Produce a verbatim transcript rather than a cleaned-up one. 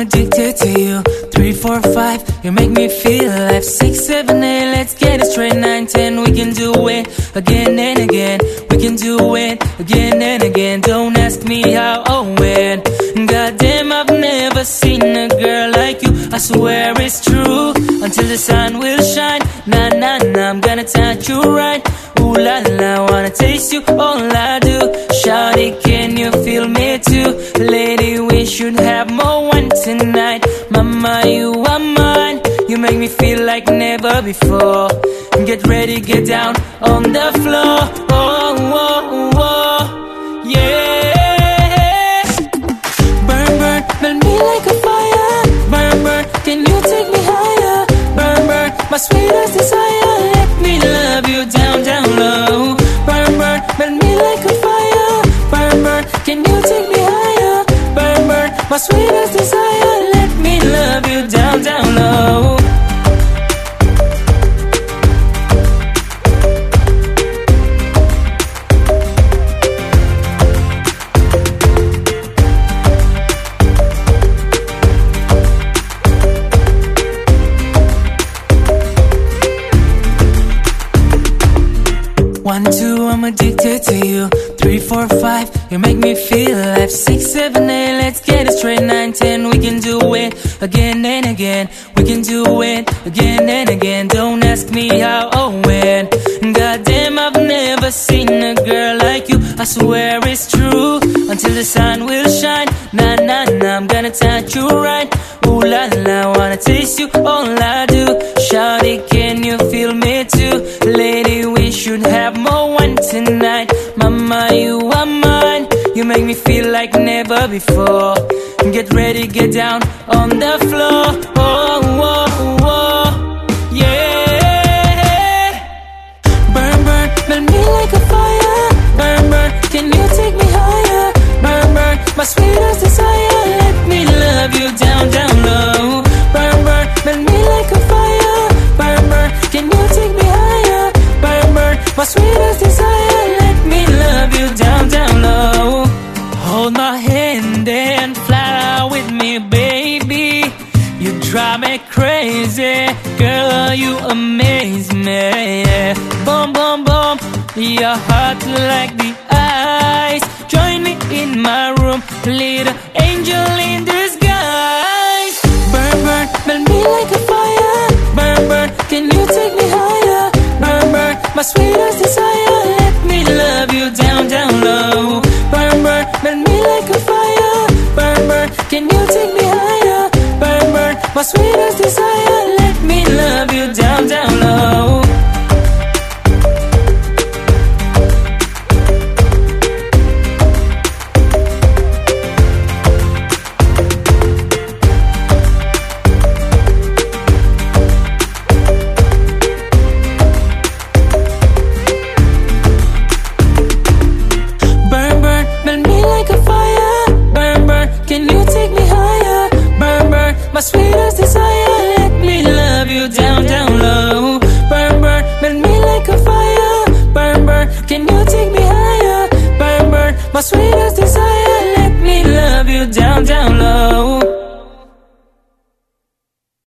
addicted to you. Three, four, five, you make me feel alive. Six, seven, eight, let's get it straight. Nine, ten, we can do it again and again. We can do it again and again. Don't ask me how or when. Goddamn, I've never seen a girl like you. I swear it's true. Until the sun will shine. Nah, nah, nah, I'm gonna touch you right. Ooh la la, wanna taste you, all I do. Shawty, can you feel me too? Lady, we should have more wine tonight. Mama, you are mine. You make me feel like never before. Get ready, get down on the floor. Oh, oh, oh, yeah. Burn, burn, burn me like a fire. Burn, burn, can you take me higher? Burn, burn, my sweetest desire. Let me love you down, down low. Burn, burn, burn me like a fire. Burn, burn, can you take me higher? Burn, burn, my sweetest desire. Let me love you down, down low. One, two, I'm addicted to you. Three, four, five, you make me feel alive. Six, seven, eight, let's get it straight. Nine, ten, we can do it again and again. We can do it again and again. Don't ask me how or when. Goddamn, I've never seen a girl like you. I swear it's true. Until the sun will shine. Nah, nah, nah, I'm gonna touch you right. Ooh la la, wanna taste you, all I do. Shawty, can you feel me too? Lady, we should have more wine tonight. Mama, you are mine. You make me feel like never before. Get ready, get down on the floor. Oh, oh, oh, yeah. Burn, burn, burn me like a fire. Burn, burn, can you take me higher? Burn, burn, my sweetest desire. Let me love you down, down low. Burn, burn, burn me like a fire. Burn, burn, can you take me higher? Burn, burn, my sweetest desire. Let me love you down, down low. Hold my hand and fly with me, baby. You drive me crazy, girl, you amaze me. Boom, boom, boom, your heart like the ice. Join me in my room, little angel in disguise. Burn, burn, burn me like a fire. Burn, burn, can you take me higher? Burn, burn, my sweetest desire. Let me love you down, down low. Burn, burn, burn me like a fire. Burn, burn, can you take me higher? Burn, burn, my sweetest desire. Let me love you down, down low.